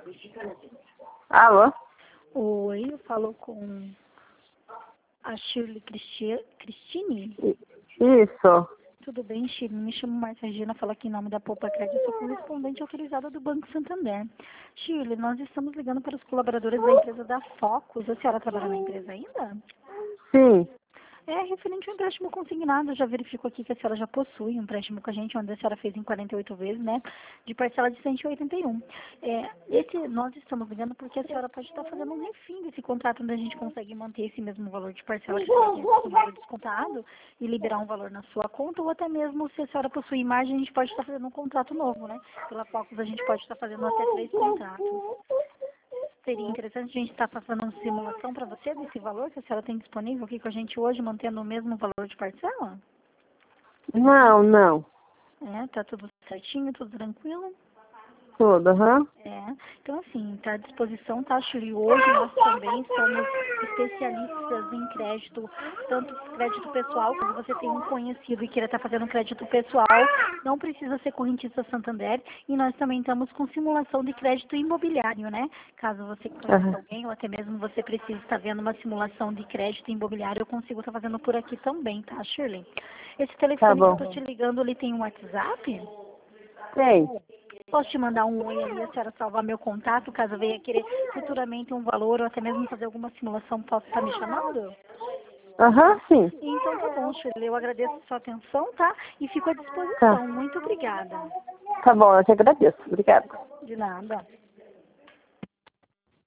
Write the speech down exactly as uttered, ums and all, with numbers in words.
Alô? Oi, eu falo com a Shirley Cristi- Cristine. Isso. Tudo bem, Shirley? Me chamo Marcia Regina, falo aqui em nome da Poupa Crédito, sou correspondente autorizada do Banco Santander. Shirley, nós estamos ligando para os colaboradores da empresa da Focus. A senhora trabalha na empresa ainda? Sim. É referente ao empréstimo consignado, já verificou aqui que a senhora já possui um empréstimo com a gente, onde a senhora fez em quarenta e oito vezes, né, de parcela de cento e oitenta e um. É, esse, nós estamos ligando porque a senhora pode estar fazendo um refim desse contrato, onde a gente consegue manter esse mesmo valor de parcela que foi acostumado descontado e liberar um valor na sua conta, ou até mesmo se a senhora possui margem, a gente pode estar fazendo um contrato novo, né, pela Focus a gente pode estar fazendo até três contratos. Seria interessante a gente estar fazendo uma simulação para você desse valor que a senhora tem disponível aqui com a gente hoje, mantendo o mesmo valor de parcela? Não, não. É, tá tudo certinho, tudo tranquilo? Tudo, aham. É, então assim, está à disposição, tá, Shirley? Hoje nós também somos especialistas em crédito, tanto crédito pessoal, quando você tem um conhecido e queira estar fazendo um crédito pessoal, não precisa ser correntista Santander, e nós também estamos com simulação de crédito imobiliário, né? Caso você conheça Aham. alguém, ou até mesmo você precise estar vendo uma simulação de crédito imobiliário, eu consigo estar fazendo por aqui também, tá, Shirley? Esse Tá telefone que eu bom. tô te ligando, ele tem um WhatsApp? Tem. Posso te mandar um oi ali, a senhora salvar meu contato, caso venha querer futuramente um valor ou até mesmo fazer alguma simulação, posso estar me chamando? Aham, sim. Então tá bom, Shirley, eu agradeço a sua atenção, tá? E fico à Tá. disposição. Muito obrigada. Tá bom, eu te agradeço. Obrigada. De nada.